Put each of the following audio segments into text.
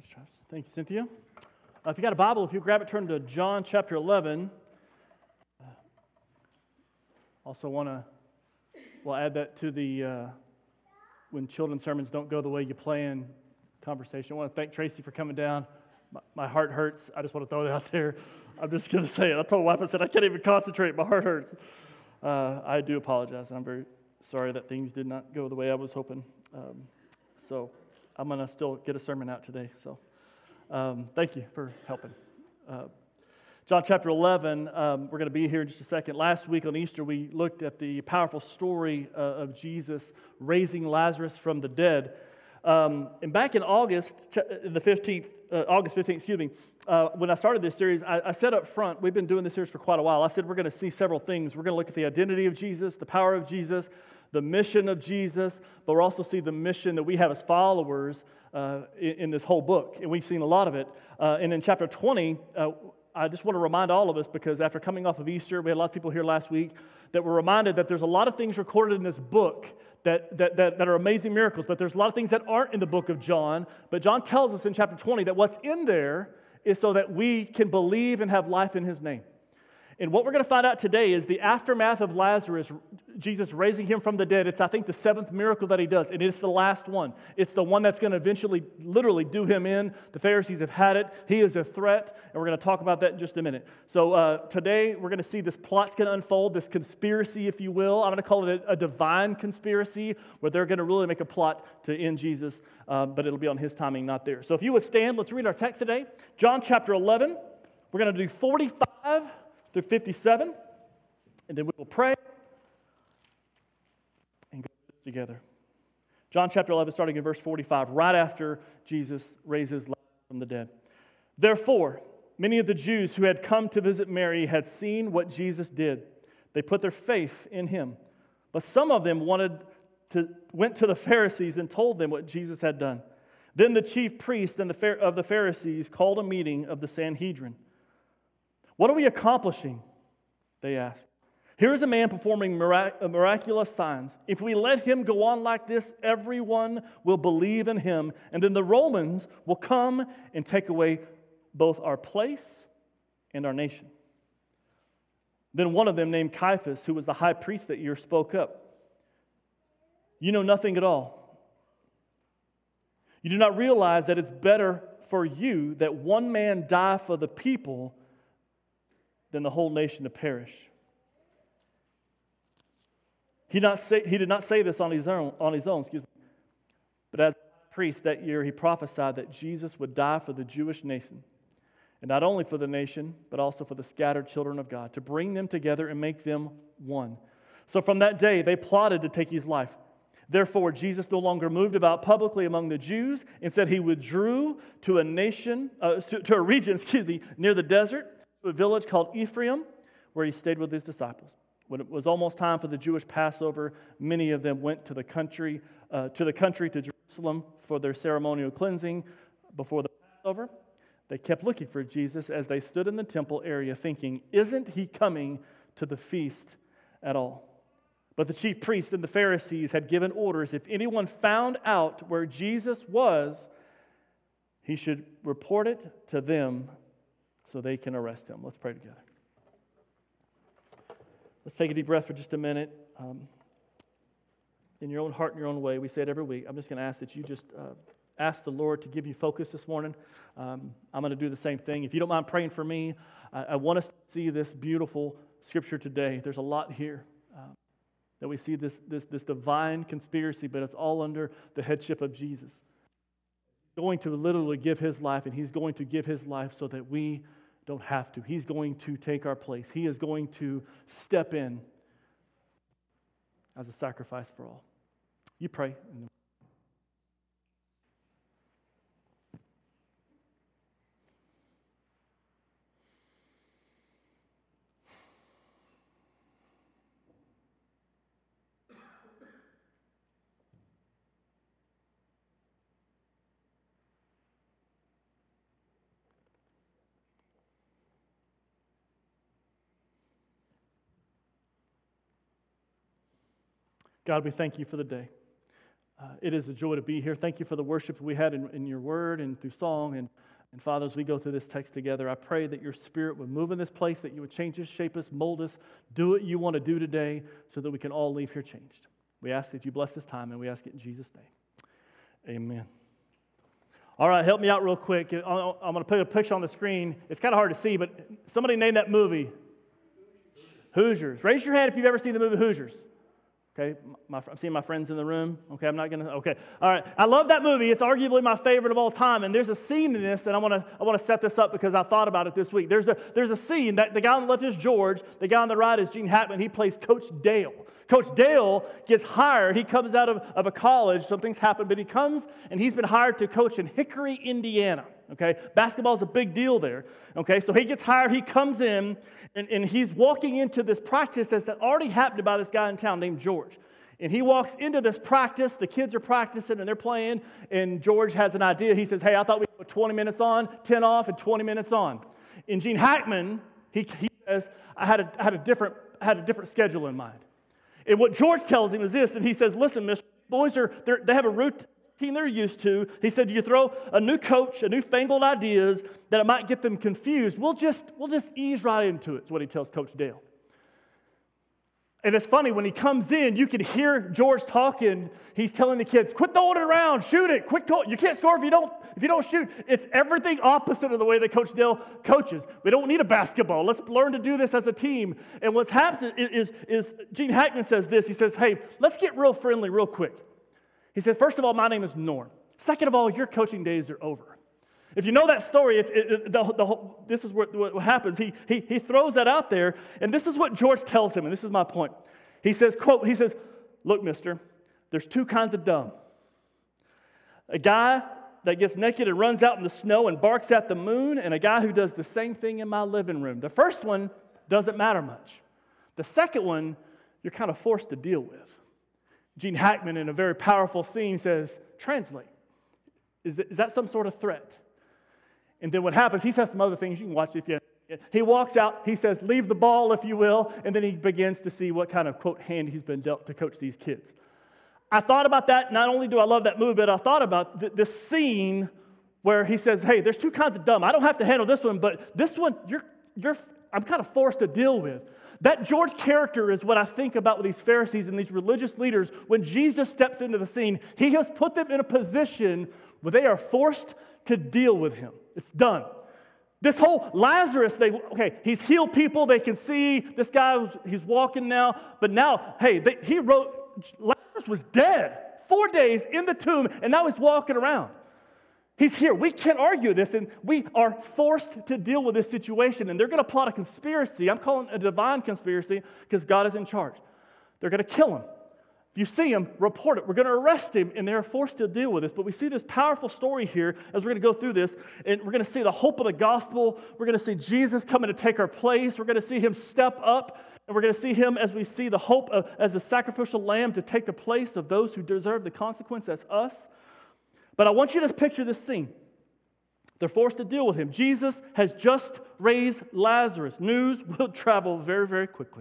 Thanks, Travis. Thank you, Cynthia. If you got a Bible, if you grab it, turn to John chapter 11. Also want to, we'll add that to the when children's sermons don't go the way you plan conversation. I want to thank Tracy for coming down. My heart hurts. I just want to throw it out there. I'm just going to say it. I told my wife, I said, I can't even concentrate. My heart hurts. I do apologize. I'm very sorry that things did not go the way I was hoping. So I'm going to still get a sermon out today. So thank you for helping. John chapter 11, we're going to be here in just a second. Last week on Easter, we looked at the powerful story of Jesus raising Lazarus from the dead. And back in August 15th, when I started this series, I said up front, we've been doing this series for quite a while. I said we're going to see several things. We're going to look at the identity of Jesus, the power of Jesus, the mission of Jesus, but we'll also see the mission that we have as followers in this whole book. And we've seen a lot of it. And in chapter 20, I just want to remind all of us, because after coming off of Easter, we had a lot of people here last week that were reminded that there's a lot of things recorded in this book that are amazing miracles, but there's a lot of things that aren't in the book of John. But John tells us in chapter 20 that what's in there is so that we can believe and have life in His name. And what we're going to find out today is the aftermath of Lazarus, Jesus raising him from the dead. It's, I think, the seventh miracle that He does, and it's the last one. It's the one that's going to eventually, literally do Him in. The Pharisees have had it. He is a threat, and we're going to talk about that in just a minute. So today, we're going to see this plot's going to unfold, this conspiracy, if you will. I'm going to call it a divine conspiracy, where they're going to really make a plot to end Jesus, but it'll be on His timing, not theirs. So if you would stand, let's read our text today. John chapter 11. We're going to do 45 through 57, and then we will pray and go together. John chapter 11, starting in verse 45, right after Jesus raises Lazarus from the dead. Therefore, many of the Jews who had come to visit Mary had seen what Jesus did. They put their faith in Him. But some of them went to the Pharisees and told them what Jesus had done. Then the chief priest of the Pharisees called a meeting of the Sanhedrin. What are we accomplishing? They asked. Here is a man performing miraculous signs. If we let him go on like this, everyone will believe in him, and then the Romans will come and take away both our place and our nation. Then one of them, named Caiaphas, who was the high priest that year, spoke up. You know nothing at all. You do not realize that it's better for you that one man die for the people than the whole nation to perish. He did not say this on his own, but as a priest that year he prophesied that Jesus would die for the Jewish nation, and not only for the nation, but also for the scattered children of God, to bring them together and make them one. So from that day they plotted to take His life. Therefore, Jesus no longer moved about publicly among the Jews. Instead, He withdrew to a region near the desert, to a village called Ephraim, where He stayed with His disciples. When it was almost time for the Jewish Passover, many of them went to the country to Jerusalem for their ceremonial cleansing before the Passover. They kept looking for Jesus as they stood in the temple area, thinking, "Isn't He coming to the feast at all?" But the chief priests and the Pharisees had given orders, if anyone found out where Jesus was, he should report it to them so they can arrest Him. Let's pray together. Let's take a deep breath for just a minute. In your own heart, in your own way, we say it every week. I'm just going to ask that you just ask the Lord to give you focus this morning. I'm going to do the same thing. If you don't mind praying for me, I want us to see this beautiful scripture today. There's a lot here. That we see this divine conspiracy, but it's all under the headship of Jesus. He's going to literally give His life, and He's going to give His life so that we don't have to. He's going to take our place. He is going to step in as a sacrifice for all. You pray. God, we thank You for the day. It is a joy to be here. Thank you for the worship we had in your word and through song. And Father, as we go through this text together, I pray that your Spirit would move in this place, that you would change us, shape us, mold us, do what you want to do today so that we can all leave here changed. We ask that you bless this time, and we ask it in Jesus' name. Amen. All right, help me out real quick. I'm going to put a picture on the screen. It's kind of hard to see, but somebody name that movie. Hoosiers. Raise your hand if you've ever seen the movie Hoosiers. Okay, I'm seeing my friends in the room. Okay, I'm not going to, okay. All right, I love that movie. It's arguably my favorite of all time, and there's a scene in this, and I want to set this up because I thought about it this week. There's a scene that the guy on the left is George, the guy on the right is Gene Hackman. He plays Coach Dale. Coach Dale gets hired. He comes out of a college. Something's happened, but he comes, and he's been hired to coach in Hickory, Indiana. Okay, basketball is a big deal there. Okay, so he gets hired. He comes in, and he's walking into this practice that's already happened by this guy in town named George. And he walks into this practice. The kids are practicing, and they're playing, and George has an idea. He says, hey, I thought we'd go 20 minutes on, 10 off, and 20 minutes on. And Gene Hackman, he says, I had a different schedule in mind. And what George tells him is this, and he says, listen, Mr. Boys, they have a routine they're used to. He said, you throw a new coach, a newfangled ideas that it might get them confused. We'll just ease right into it, is what he tells Coach Dale. And it's funny, when he comes in, you can hear George talking. He's telling the kids, quit throwing it around, shoot it, quick goal. You can't score if you don't shoot. It's everything opposite of the way that Coach Dale coaches. We don't need a basketball. Let's learn to do this as a team. And what happens is Gene Hackman says this. He says, hey, let's get real friendly real quick. He says, first of all, my name is Norm. Second of all, your coaching days are over. If you know that story, this is what happens. He throws that out there, and this is what George tells him, and this is my point. He says, quote, he says, look, mister, there's two kinds of dumb. A guy that gets naked and runs out in the snow and barks at the moon, and a guy who does the same thing in my living room. The first one doesn't matter much. The second one, you're kind of forced to deal with. Gene Hackman, in a very powerful scene, says, translate. Is that some sort of threat? And then what happens, he says some other things. You can watch it if you have. He walks out, he says, leave the ball, if you will, and then he begins to see what kind of, quote, hand he's been dealt to coach these kids. I thought about that. Not only do I love that movie, but I thought about this scene where he says, hey, there's two kinds of dumb. I don't have to handle this one, but this one, I'm kind of forced to deal with. That George character is what I think about with these Pharisees and these religious leaders. When Jesus steps into the scene, he has put them in a position where they are forced to deal with him. It's done. This whole Lazarus, he's healed people. They can see this guy, he's walking now. But now, he wrote, Lazarus was dead 4 days in the tomb, and now he's walking around. He's here. We can't argue this, and we are forced to deal with this situation. And they're going to plot a conspiracy. I'm calling it a divine conspiracy because God is in charge. They're going to kill him. If you see him, report it. We're going to arrest him, and they're forced to deal with this. But we see this powerful story here as we're going to go through this, and we're going to see the hope of the gospel. We're going to see Jesus coming to take our place. We're going to see him step up, and we're going to see him as we see the hope as the sacrificial lamb to take the place of those who deserve the consequence. That's us. But I want you to picture this scene. They're forced to deal with him. Jesus has just raised Lazarus. News will travel very, very quickly.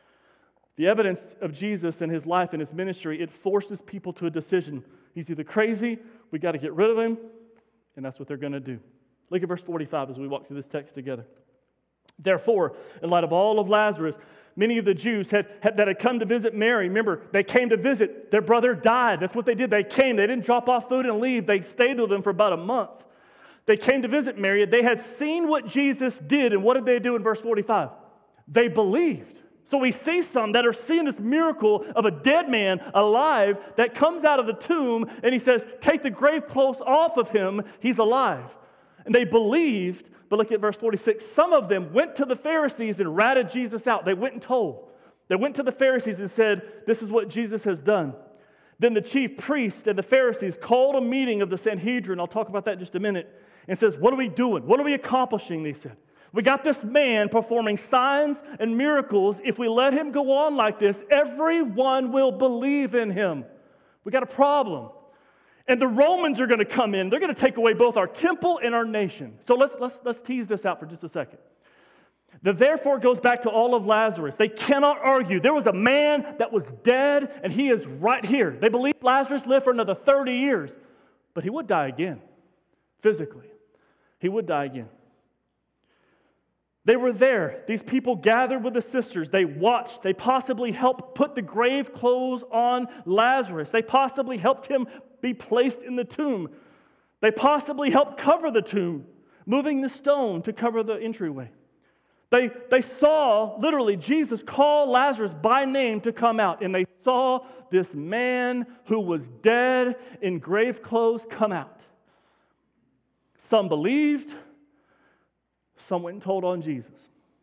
The evidence of Jesus and his life and his ministry, it forces people to a decision. He's either crazy, we got to get rid of him, and that's what they're going to do. Look at verse 45 as we walk through this text together. Therefore, in light of all of Lazarus, many of the Jews that had come to visit Mary, remember, they came to visit. Their brother died. That's what they did. They came. They didn't drop off food and leave. They stayed with them for about a month. They came to visit Mary. They had seen what Jesus did, and what did they do in verse 45? They believed. So we see some that are seeing this miracle of a dead man alive that comes out of the tomb, and he says, take the grave clothes off of him. He's alive. And they believed. But look at verse 46. Some of them went to the Pharisees and ratted Jesus out. They went and told. They went to the Pharisees and said, this is what Jesus has done. Then the chief priests and the Pharisees called a meeting of the Sanhedrin. I'll talk about that in just a minute. And says, what are we doing? What are we accomplishing? They said. We got this man performing signs and miracles. If we let him go on like this, everyone will believe in him. We got a problem. And the Romans are going to come in. They're going to take away both our temple and our nation. So let's tease this out for just a second. The therefore goes back to all of Lazarus. They cannot argue. There was a man that was dead, and he is right here. They believe Lazarus lived for another 30 years, but he would die again, physically. He would die again. They were there. These people gathered with the sisters. They watched. They possibly helped put the grave clothes on Lazarus. They possibly helped him be placed in the tomb. They possibly helped cover the tomb, moving the stone to cover the entryway. They saw, literally, Jesus call Lazarus by name to come out, and they saw this man who was dead in grave clothes come out. Some believed, some went and told on Jesus.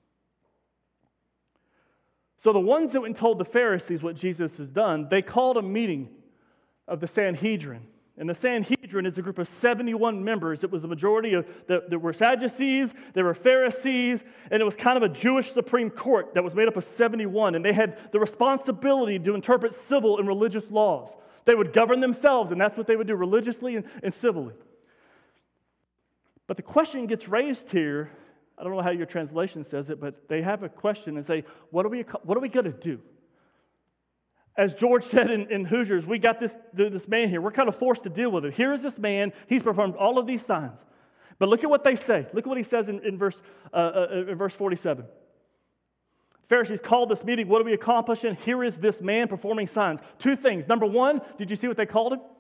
So the ones that went and told the Pharisees what Jesus has done, they called a meeting of the Sanhedrin. And the Sanhedrin is a group of 71 members. It was the majority of, there were Sadducees, there were Pharisees, and it was kind of a Jewish Supreme Court that was made up of 71. And they had the responsibility to interpret civil and religious laws. They would govern themselves, and that's what they would do religiously and civilly. But the question gets raised here, I don't know how your translation says it, but they have a question and say, what are we going to do? As George said in Hoosiers, we got this man here. We're kind of forced to deal with it. Here is this man. He's performed all of these signs. But look at what they say. Look at what he says in verse 47. Pharisees called this meeting. What are we accomplishing? Here is this man performing signs. Two things. Number one, did you see what they called him?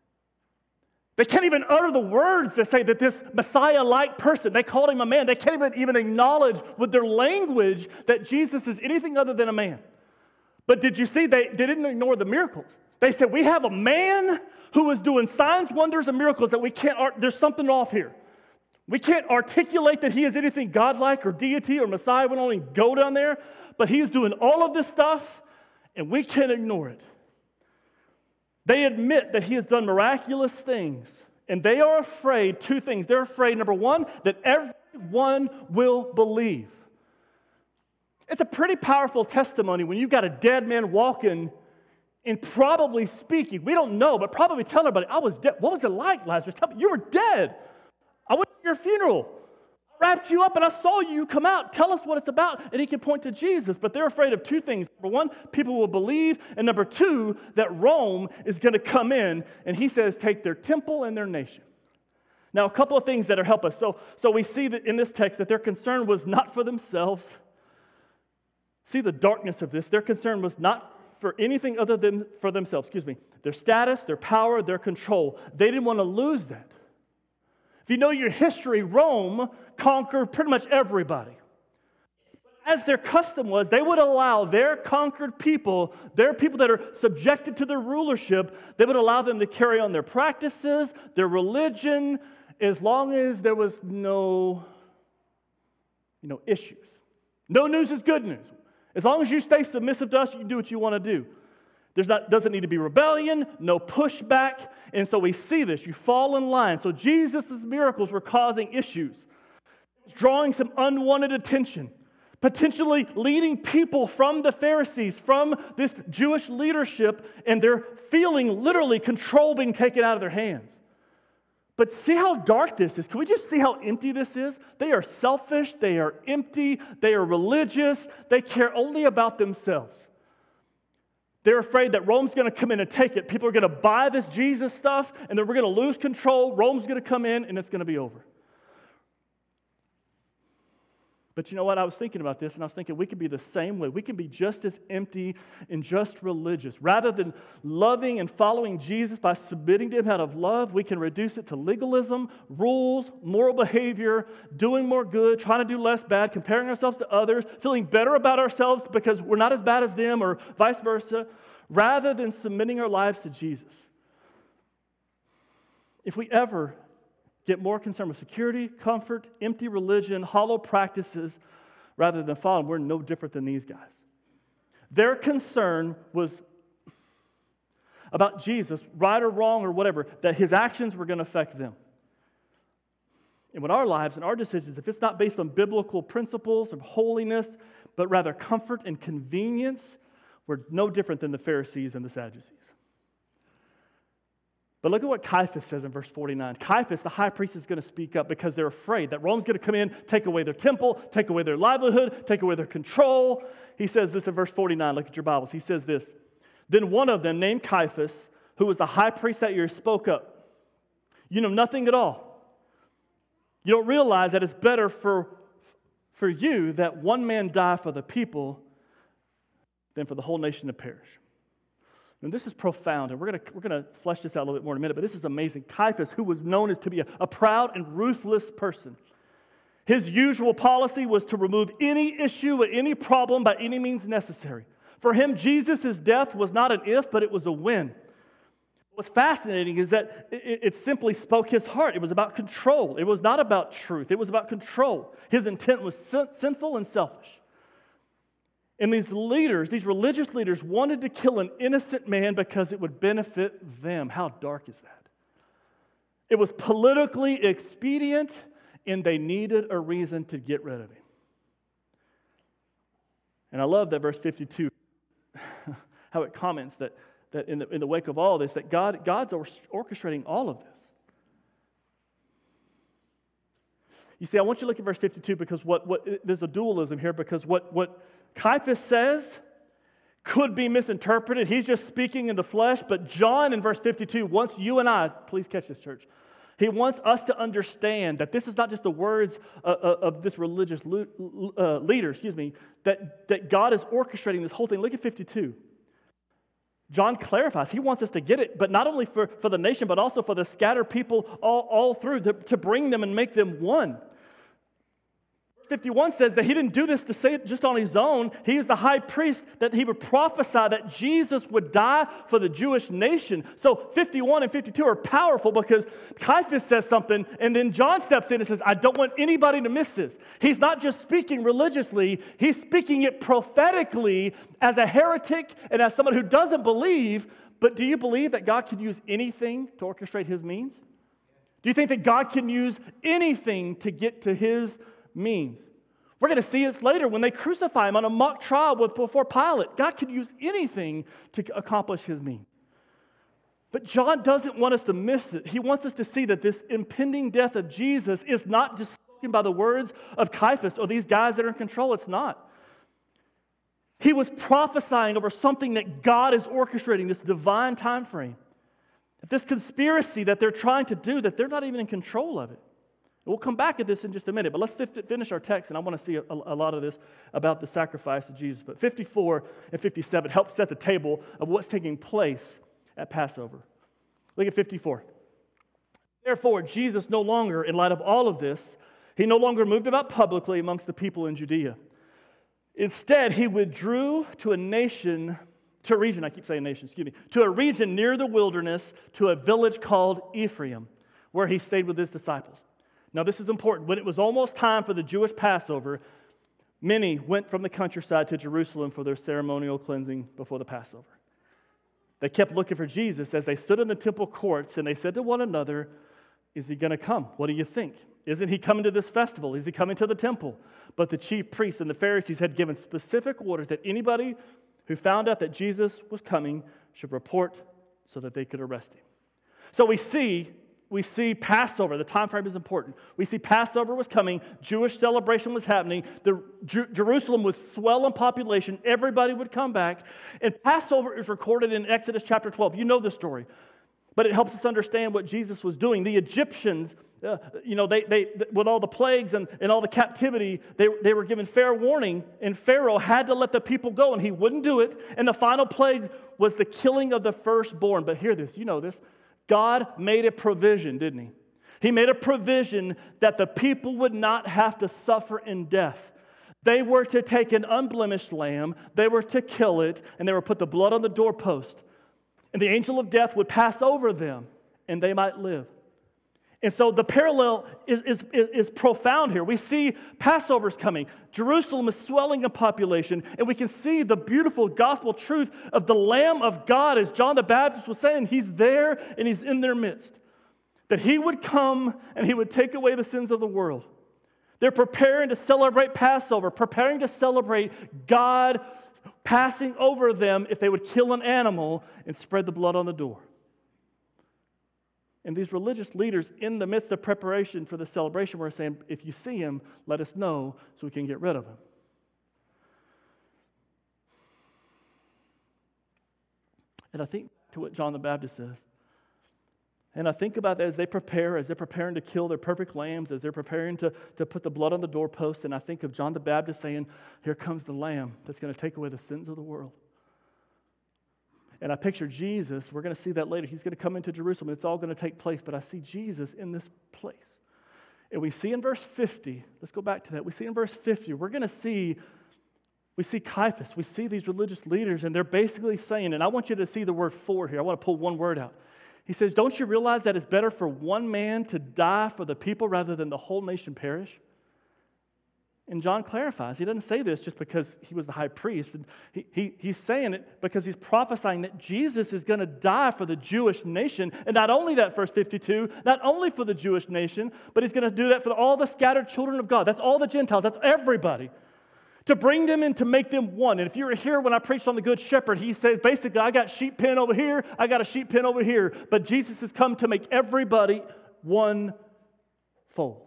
They can't even utter the words that say that this Messiah-like person, they called him a man. They can't even acknowledge with their language that Jesus is anything other than a man. But did you see, they didn't ignore the miracles. They said, we have a man who is doing signs, wonders, and miracles that we can't, there's something off here. We can't articulate that he is anything godlike or deity or Messiah. We don't only go down there. But he is doing all of this stuff, and we can't ignore it. They admit that he has done miraculous things, and they are afraid, two things. They're afraid, number one, that everyone will believe. It's a pretty powerful testimony when you've got a dead man walking and probably speaking. We don't know, but probably telling everybody, I was dead. What was it like, Lazarus? Tell me, you were dead. I went to your funeral. I wrapped you up and I saw you come out. Tell us what it's about. And he can point to Jesus. But they're afraid of two things. Number one, people will believe. And number two, that Rome is going to come in. And he says, take their temple and their nation. Now, a couple of things that help us. So we see that in this text that their concern was not for themselves. See the darkness of this. Their concern was not for anything other than for themselves. Their status, their power, their control. They didn't want to lose that. If you know your history, Rome conquered pretty much everybody. As their custom was, they would allow their conquered people, their people that are subjected to their rulership, they would allow them to carry on their practices, their religion, as long as there was no issues. No news is good news. As long as you stay submissive to us, you can do what you want to do. Doesn't need to be rebellion, no pushback. And so we see this. You fall in line. So Jesus' miracles were causing issues. Drawing some unwanted attention. Potentially leading people from the Pharisees, from this Jewish leadership, and they're feeling literally control being taken out of their hands. But see how dark this is. Can we just see how empty this is? They are selfish. They are empty. They are religious. They care only about themselves. They're afraid that Rome's going to come in and take it. People are going to buy this Jesus stuff, and then we're going to lose control. Rome's going to come in, and it's going to be over. But you know what? I was thinking about this, and I was thinking we could be the same way. We can be just as empty and just religious. Rather than loving and following Jesus by submitting to him out of love, we can reduce it to legalism, rules, moral behavior, doing more good, trying to do less bad, comparing ourselves to others, feeling better about ourselves because we're not as bad as them or vice versa, rather than submitting our lives to Jesus. If we ever get more concerned with security, comfort, empty religion, hollow practices, rather than following, we're no different than these guys. Their concern was about Jesus, right or wrong or whatever, that his actions were going to affect them. And with our lives and our decisions, if it's not based on biblical principles of holiness, but rather comfort and convenience, we're no different than the Pharisees and the Sadducees. But look at what Caiaphas says in verse 49. Caiaphas, the high priest, is going to speak up because they're afraid that Rome's going to come in, take away their temple, take away their livelihood, take away their control. He says this in verse 49. Look at your Bibles. He says this. Then one of them, named Caiaphas, who was the high priest that year, spoke up. You know nothing at all. You don't realize that it's better for you that one man die for the people than for the whole nation to perish. And this is profound, and we're going to flesh this out a little bit more in a minute, but this is amazing. Caiaphas, who was known as to be a proud and ruthless person, his usual policy was to remove any issue or any problem by any means necessary. For him, Jesus' death was not an if, but it was a when. What's fascinating is that it simply spoke his heart. It was about control. It was not about truth. It was about control. His intent was sinful and selfish. And these leaders, these religious leaders, wanted to kill an innocent man because it would benefit them. How dark is that? It was politically expedient, and they needed a reason to get rid of him. And I love that verse 52, how it comments that in the wake of all this, that God's orchestrating all of this. You see, I want you to look at verse 52 because there's a dualism here, because what Caiaphas says could be misinterpreted. He's just speaking in the flesh, but John in verse 52 wants you and I, please catch this, church, he wants us to understand that this is not just the words of this religious leader, that God is orchestrating this whole thing. Look at 52. John clarifies. He wants us to get it, but not only for the nation, but also for the scattered people all through, to bring them and make them one. 51 says that he didn't do this to say it just on his own. He is the high priest, that he would prophesy that Jesus would die for the Jewish nation. So 51 and 52 are powerful because Caiaphas says something, and then John steps in and says, I don't want anybody to miss this. He's not just speaking religiously, he's speaking it prophetically as a heretic and as someone who doesn't believe. But do you believe that God can use anything to orchestrate his means? Do you think that God can use anything to get to his means? We're going to see this later when they crucify him on a mock trial before Pilate. God could use anything to accomplish his means. But John doesn't want us to miss it. He wants us to see that this impending death of Jesus is not just spoken by the words of Caiaphas or these guys that are in control. It's not. He was prophesying over something that God is orchestrating, this divine time frame. This conspiracy that they're trying to do, that they're not even in control of it. We'll come back at this in just a minute, but let's finish our text, and I want to see a lot of this about the sacrifice of Jesus. But 54 and 57 help set the table of what's taking place at Passover. Look at 54. Therefore, Jesus no longer, in light of all of this, he no longer moved about publicly amongst the people in Judea. Instead, he withdrew to a region near the wilderness, to a village called Ephraim, where he stayed with his disciples. Now, this is important. When it was almost time for the Jewish Passover, many went from the countryside to Jerusalem for their ceremonial cleansing before the Passover. They kept looking for Jesus as they stood in the temple courts, and they said to one another, is he going to come? What do you think? Isn't he coming to this festival? Is he coming to the temple? But the chief priests and the Pharisees had given specific orders that anybody who found out that Jesus was coming should report so that they could arrest him. So we see Passover. The time frame is important. We see Passover was coming. Jewish celebration was happening. Jerusalem was swell in population. Everybody would come back. And Passover is recorded in Exodus chapter 12. You know the story. But it helps us understand what Jesus was doing. The Egyptians, they with all the plagues and all the captivity, they were given fair warning. And Pharaoh had to let the people go, and he wouldn't do it. And the final plague was the killing of the firstborn. But hear this. You know this. God made a provision, didn't he? He made a provision that the people would not have to suffer in death. They were to take an unblemished lamb, they were to kill it, and they were to put the blood on the doorpost. And the angel of death would pass over them, and they might live. And so the parallel is profound here. We see Passover's coming. Jerusalem is swelling in population, and we can see the beautiful gospel truth of the Lamb of God, as John the Baptist was saying. He's there, and he's in their midst. That he would come, and he would take away the sins of the world. They're preparing to celebrate Passover, preparing to celebrate God passing over them if they would kill an animal and spread the blood on the door. And these religious leaders, in the midst of preparation for the celebration, were saying, if you see him, let us know so we can get rid of him. And I think to what John the Baptist says. And I think about that as they're preparing to kill their perfect lambs, as they're preparing to put the blood on the doorpost. And I think of John the Baptist saying, here comes the Lamb that's going to take away the sins of the world. And I picture Jesus, we're going to see that later. He's going to come into Jerusalem. It's all going to take place. But I see Jesus in this place. And we see in verse 50, let's go back to that. We see in verse 50, we see Caiaphas. We see these religious leaders, and they're basically saying, and I want you to see the word "for" here. I want to pull one word out. He says, don't you realize that it's better for one man to die for the people rather than the whole nation perish? And John clarifies. He doesn't say this just because he was the high priest. And he's saying it because he's prophesying that Jesus is going to die for the Jewish nation. And not only that, verse 52, not only for the Jewish nation, but he's going to do that for all the scattered children of God. That's all the Gentiles. That's everybody. To bring them and to make them one. And if you were here when I preached on the Good Shepherd, he says, basically, I got sheep pen over here, I got a sheep pen over here. But Jesus has come to make everybody one fold.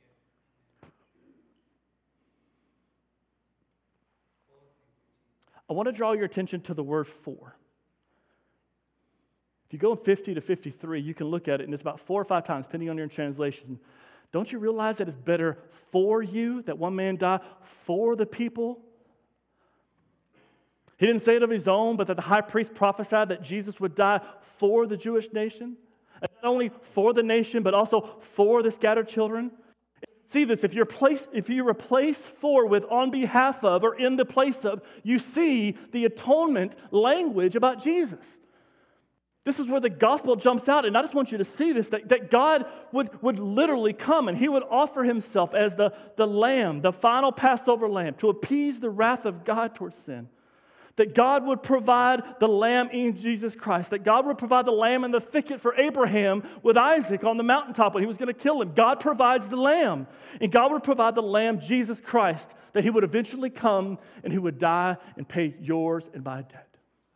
I want to draw your attention to the word "for." If you go in 50 to 53, you can look at it, and it's about 4 or 5 times, depending on your translation. Don't you realize that it's better for you that one man die for the people? He didn't say it of his own, but that the high priest prophesied that Jesus would die for the Jewish nation. And not only for the nation, but also for the scattered children. See this, if you replace "for" with "on behalf of" or "in the place of," you see the atonement language about Jesus. This is where the gospel jumps out, and I just want you to see this, that God would literally come, and he would offer himself as the lamb, the final Passover lamb, to appease the wrath of God towards sin. That God would provide the lamb in Jesus Christ. That God would provide the lamb in the thicket for Abraham with Isaac on the mountaintop when he was going to kill him. God provides the lamb. And God would provide the lamb, Jesus Christ, that he would eventually come and he would die and pay yours and my debt.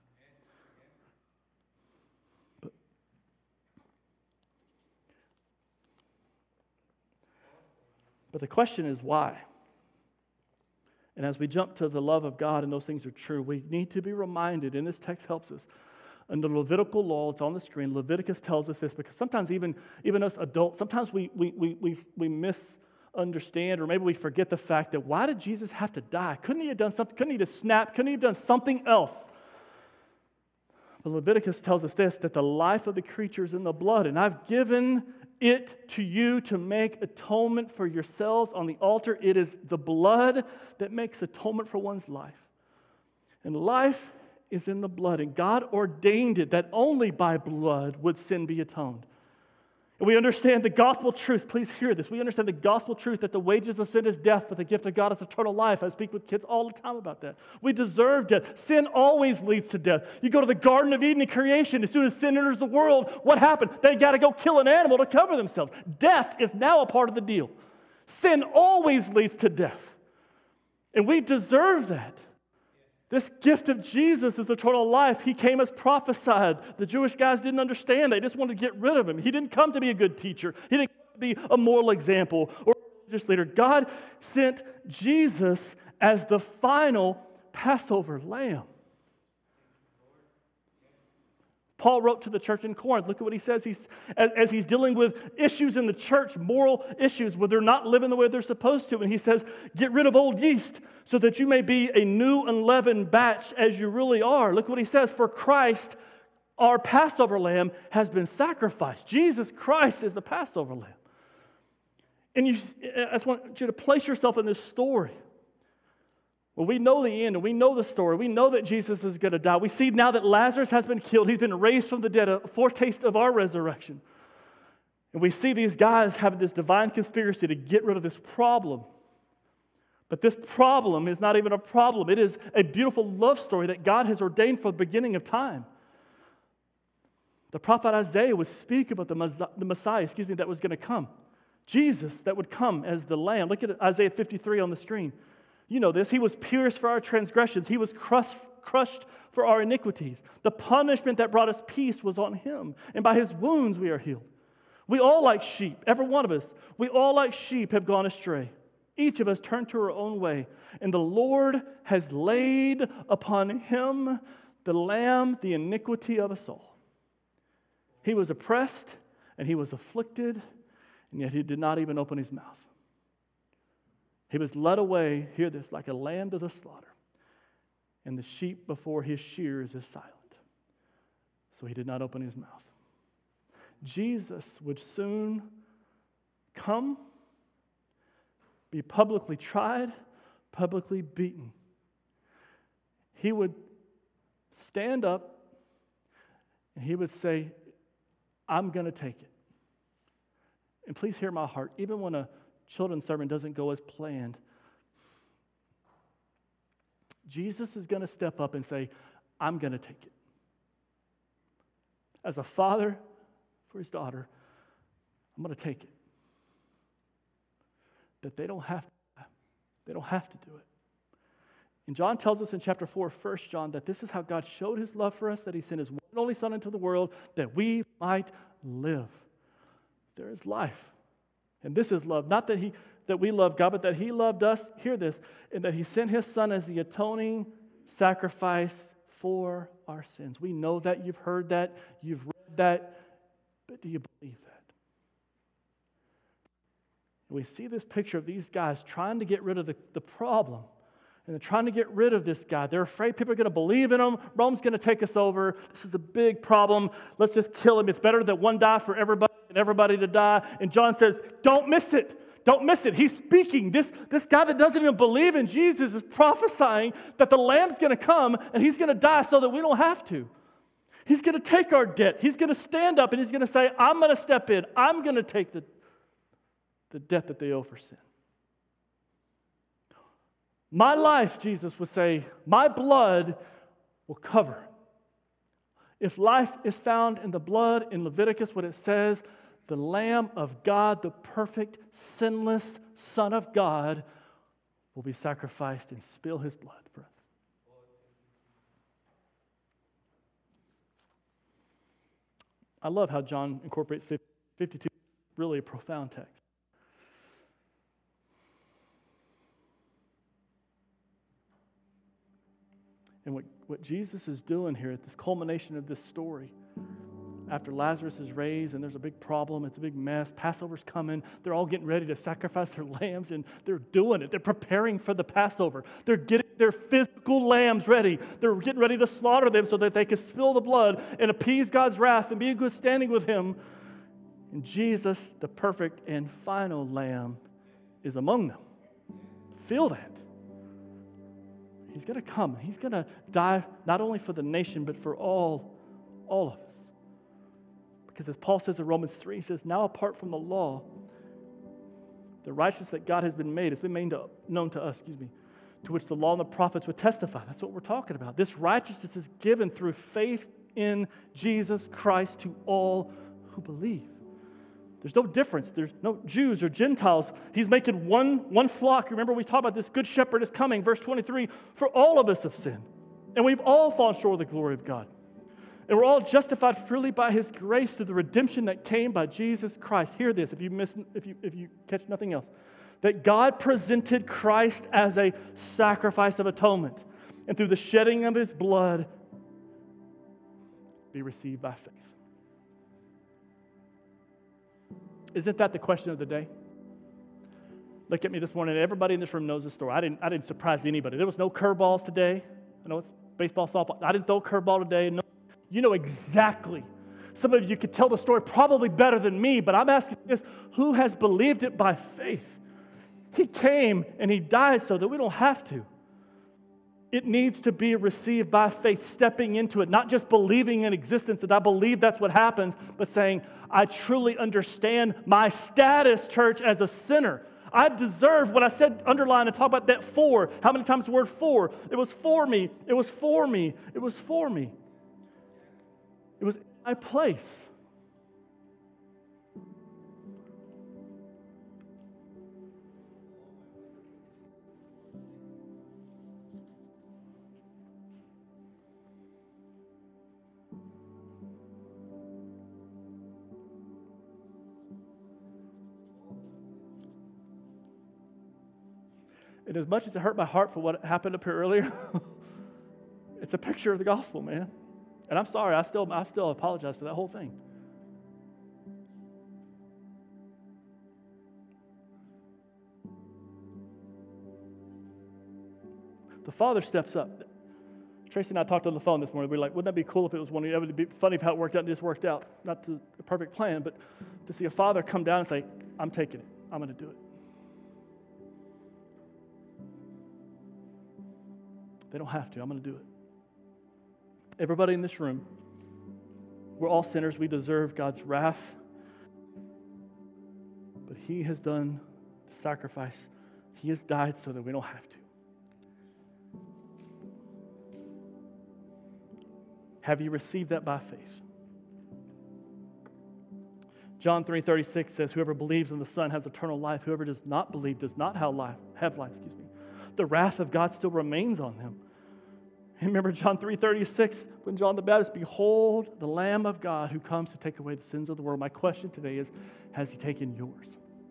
But the question is why? And as we jump to the love of God and those things are true, we need to be reminded, and this text helps us. Under the Levitical law, it's on the screen, Leviticus tells us this, because sometimes even us adults, sometimes we misunderstand, or maybe we forget the fact that why did Jesus have to die? Couldn't he have done something? Couldn't he have snapped? Couldn't he have done something else? But Leviticus tells us this, that the life of the creature is in the blood, and I've given it to you to make atonement for yourselves on the altar. It is the blood that makes atonement for one's life. And life is in the blood. And God ordained it that only by blood would sin be atoned. And we understand the gospel truth. Please hear this. We understand the gospel truth that the wages of sin is death, but the gift of God is eternal life. I speak with kids all the time about that. We deserve death. Sin always leads to death. You go to the Garden of Eden in creation. As soon as sin enters the world, what happened? They got to go kill an animal to cover themselves. Death is now a part of the deal. Sin always leads to death. And we deserve that. This gift of Jesus is eternal life. He came as prophesied. The Jewish guys didn't understand. They just wanted to get rid of him. He didn't come to be a good teacher. He didn't come to be a moral example or a religious leader. God sent Jesus as the final Passover lamb. Paul wrote to the church in Corinth. Look at what he says. As he's dealing with issues in the church, moral issues where they're not living the way they're supposed to. And he says, get rid of old yeast so that you may be a new unleavened batch as you really are. Look what he says. For Christ, our Passover lamb, has been sacrificed. Jesus Christ is the Passover lamb. And I just want you to place yourself in this story. Well, we know the end, and we know the story. We know that Jesus is going to die. We see now that Lazarus has been killed. He's been raised from the dead, a foretaste of our resurrection. And we see these guys having this divine conspiracy to get rid of this problem. But this problem is not even a problem. It is a beautiful love story that God has ordained from the beginning of time. The prophet Isaiah would speak about the Messiah, that was going to come. Jesus that would come as the Lamb. Look at Isaiah 53 on the screen. You know this. He was pierced for our transgressions. He was crushed for our iniquities. The punishment that brought us peace was on him. And by his wounds we are healed. We all, like sheep, every one of us, we all, like sheep, have gone astray. Each of us turned to our own way. And the Lord has laid upon him, the Lamb, the iniquity of us all. He was oppressed and he was afflicted, and yet he did not even open his mouth. He was led away, hear this, like a lamb to the slaughter. And the sheep before his shears is silent. So he did not open his mouth. Jesus would soon come, be publicly tried, publicly beaten. He would stand up and he would say, I'm going to take it. And please hear my heart, even when a children's sermon doesn't go as planned, Jesus is going to step up and say, I'm going to take it. As a father for his daughter, I'm going to take it. That they don't have to do it. And John tells us in chapter 4, 1 John, that this is how God showed his love for us, that he sent his one and only Son into the world that we might live. There is life. And this is love. Not that we love God, but that he loved us, hear this, and that he sent his Son as the atoning sacrifice for our sins. We know that, you've heard that, you've read that, but do you believe that? We see this picture of these guys trying to get rid of the problem. And they're trying to get rid of this guy. They're afraid people are going to believe in him. Rome's going to take us over. This is a big problem. Let's just kill him. It's better that one die for everybody than everybody to die. And John says, don't miss it. Don't miss it. He's speaking. This guy that doesn't even believe in Jesus is prophesying that the Lamb's going to come and he's going to die so that we don't have to. He's going to take our debt. He's going to stand up and he's going to say, I'm going to step in. I'm going to take the debt that they owe for sin. My life, Jesus would say, my blood will cover. If life is found in the blood, in Leviticus, what it says, the Lamb of God, the perfect, sinless Son of God, will be sacrificed and spill his blood for us. I love how John incorporates 52, really a profound text. And what Jesus is doing here at this culmination of this story, after Lazarus is raised and there's a big problem, it's a big mess, Passover's coming, they're all getting ready to sacrifice their lambs and they're doing it. They're preparing for the Passover. They're getting their physical lambs ready. They're getting ready to slaughter them so that they can spill the blood and appease God's wrath and be in good standing with him. And Jesus, the perfect and final lamb, is among them. Feel that. He's going to come. He's going to die not only for the nation, but for all of us. Because as Paul says in Romans 3, he says, now apart from the law, the righteousness that God has been made, it's been made known to us, to which the law and the prophets would testify. That's what we're talking about. This righteousness is given through faith in Jesus Christ to all who believe. There's no difference. There's no Jews or Gentiles. He's making one flock. Remember, we talked about this good shepherd is coming. Verse 23, for all of us have sinned. And we've all fallen short of the glory of God. And we're all justified freely by his grace through the redemption that came by Jesus Christ. Hear this, if you catch nothing else. That God presented Christ as a sacrifice of atonement. And through the shedding of his blood, be received by faith. Isn't that the question of the day? Look at me this morning. Everybody in this room knows the story. I didn't surprise anybody. There was no curveballs today. I know it's baseball, softball. I didn't throw a curveball today. No, you know exactly. Some of you could tell the story probably better than me, but I'm asking this, who has believed it by faith? He came and he died so that we don't have to. It needs to be received by faith, stepping into it, not just believing in existence, that I believe that's what happens, but saying, I truly understand my status, church, as a sinner. I deserve what I said, underline and talk about that for. How many times the word for? It was for me. It was for me. It was for me. It was in my place. And as much as it hurt my heart for what happened up here earlier, it's a picture of the gospel, man. And I'm sorry, I still apologize for that whole thing. The Father steps up. Tracy and I talked on the phone this morning. We were like, wouldn't that be cool if it was one of you? It would be funny if how it worked out and just worked out. Not the perfect plan, but to see a father come down and say, I'm taking it. I'm going to do it. They don't have to. I'm going to do it. Everybody in this room, we're all sinners. We deserve God's wrath. But He has done the sacrifice. He has died so that we don't have to. Have you received that by faith? John 3:36 says, whoever believes in the Son has eternal life. Whoever does not believe does not have life. The wrath of God still remains on them. And remember John 3:36, when John the Baptist, behold the Lamb of God who comes to take away the sins of the world. My question today is, has He taken yours?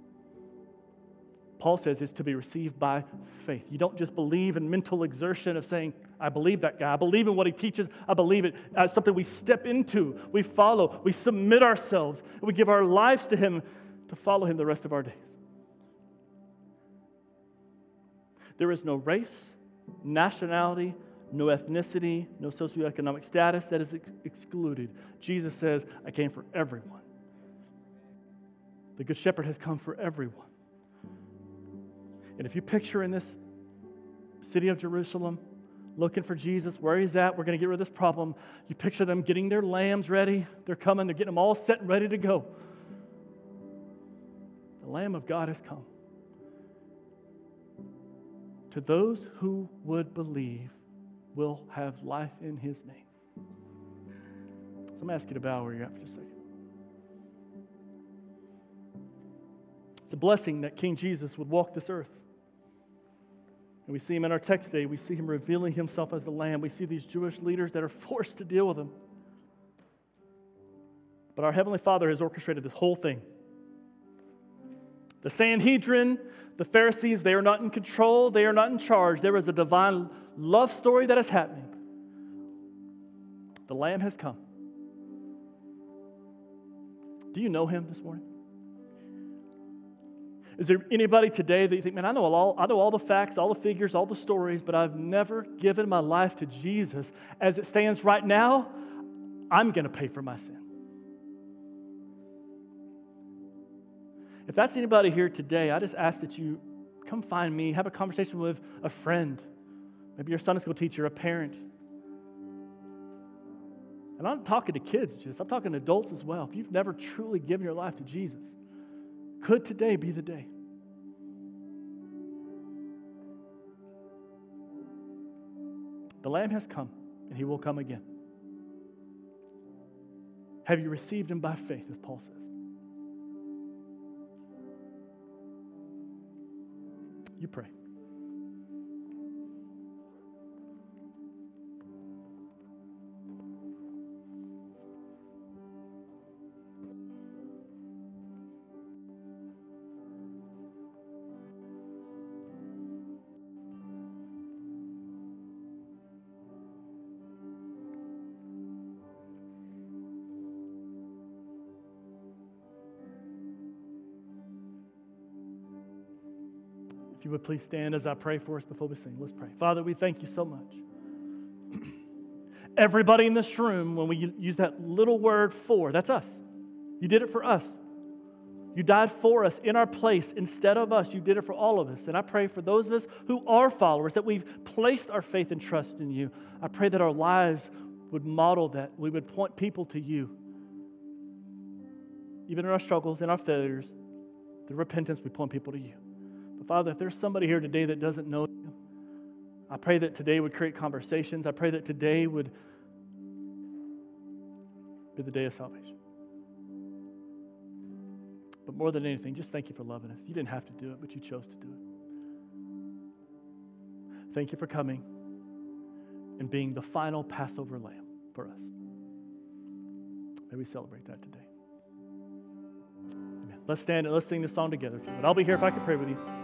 Paul says it's to be received by faith. You don't just believe in mental exertion of saying, I believe that guy. I believe in what he teaches. I believe it as something we step into. We follow. We submit ourselves. And we give our lives to Him to follow Him the rest of our days. There is no race, nationality, no ethnicity, no socioeconomic status that is excluded. Jesus says, I came for everyone. The Good Shepherd has come for everyone. And if you picture in this city of Jerusalem, looking for Jesus, where He's at, we're going to get rid of this problem. You picture them getting their lambs ready. They're coming. They're getting them all set and ready to go. The Lamb of God has come. To those who would believe will have life in His name. So I'm going to ask you to bow where you're at for just a second. It's a blessing that King Jesus would walk this earth. And we see Him in our text today. We see Him revealing Himself as the Lamb. We see these Jewish leaders that are forced to deal with Him. But our Heavenly Father has orchestrated this whole thing. The Sanhedrin, the Pharisees, they are not in control. They are not in charge. There is a divine love story that is happening. The Lamb has come. Do you know Him this morning? Is there anybody today that you think, man, I know all the facts, all the figures, all the stories, but I've never given my life to Jesus. As it stands right now, I'm going to pay for my sin. If that's anybody here today, I just ask that you come find me, have a conversation with a friend, maybe your Sunday school teacher, a parent. And I'm not talking to kids just, I'm talking to adults as well. If you've never truly given your life to Jesus, could today be the day? The Lamb has come, and He will come again. Have you received Him by faith, as Paul says? You pray. If you would please stand as I pray for us before we sing. Let's pray. Father, we thank You so much. Everybody in this room, when we use that little word for, that's us. You did it for us. You died for us in our place instead of us. You did it for all of us. And I pray for those of us who are followers, that we've placed our faith and trust in You. I pray that our lives would model that. We would point people to You. Even in our struggles and our failures, through repentance, we point people to You. But Father, if there's somebody here today that doesn't know You, I pray that today would create conversations. I pray that today would be the day of salvation. But more than anything, just thank You for loving us. You didn't have to do it, but You chose to do it. Thank You for coming and being the final Passover lamb for us. May we celebrate that today. Amen. Let's stand and let's sing this song together. If you would. I'll be here if I could pray with you.